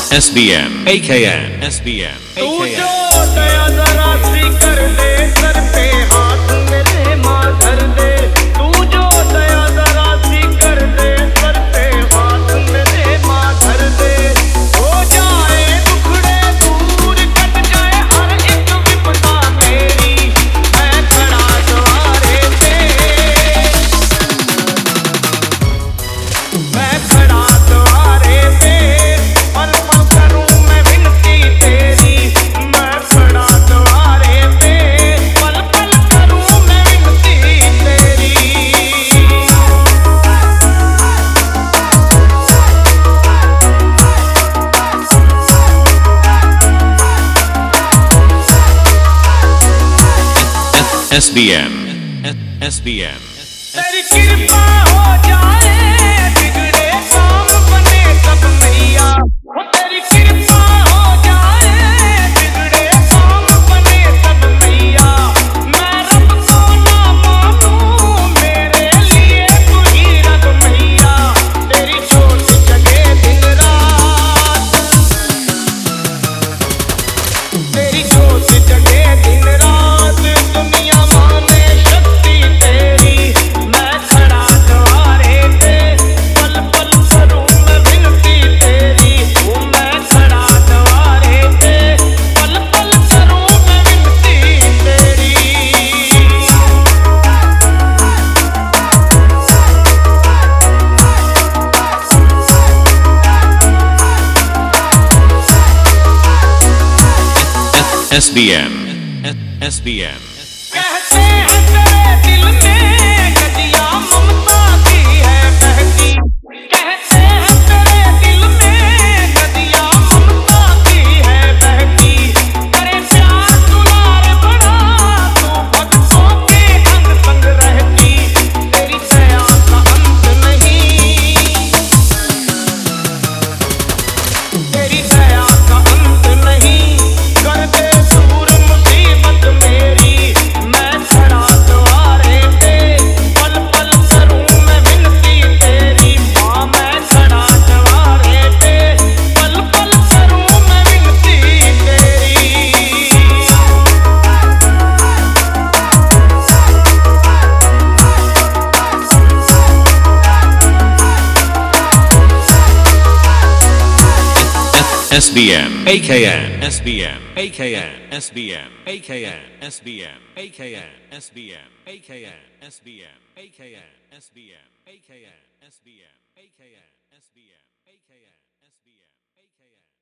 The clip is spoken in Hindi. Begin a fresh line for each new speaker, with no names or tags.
SBM, AKN, SBM,
तू
AKN.
जो दया जरा सी कर दे, सर पे हाथ मेरे माँ धर दे। तू जो दया जरा सी कर दे, सर पे हाथ मेरे माँ धर दे। हो जाए दुखड़े दूर, कट जाए हर एक विपदा मेरी, मैं खड़ा द्वारे पे, मैं खड़ा द्वारे पे। पल पल करूं मैं विनती तेरी, मैं खड़ा द्वारे पे। पल पल करूं मैं विनती तेरी।
SBM, SBM.
तेरी कृपा हो जाए, बिगड़े काम बने सब मैया। हो तेरी कृपा हो जाए, बिगड़े काम बने सब मैया। मैं रब को ना मानूं, मेरे लिए तू ही रब मैया। तेरी सोच जगे दिन रात, तेरी सोच जगे दिन रात। दुनिया माने शक्ति तेरी, मैं खड़ा द्वारे पे। पल पल करूं मैं विनती तेरी, ओ मैं खड़ा द्वारे पे। पल पल करूं मैं विनती तेरी।
SBM, SBM.
कहते हैं तेरे दिल में गजिया ममता की है बहती। कहते हैं तेरे दिल में गजिया ममता की है बहती। करे प्यार दुलार बड़ा, तू भक्तों के अंग संग रहती। तेरी दया का अंत नहीं, तेरी दया का अंत नहीं। कर दे दूर मुसीबत मेरी, मैं खड़ा द्वारे पे। पल पल करूं मैं विनती तेरी, माँ मैं खड़ा द्वारे पे। पल पल करूं मैं विनती तेरी।
SBM, AKN, SBM, AKN, SBM, AKN, SBM, AKN, SBM, AKN, SBM, AKN, SBM, AKN, SBM, AKN, SBM, AKN, SBM, AKN.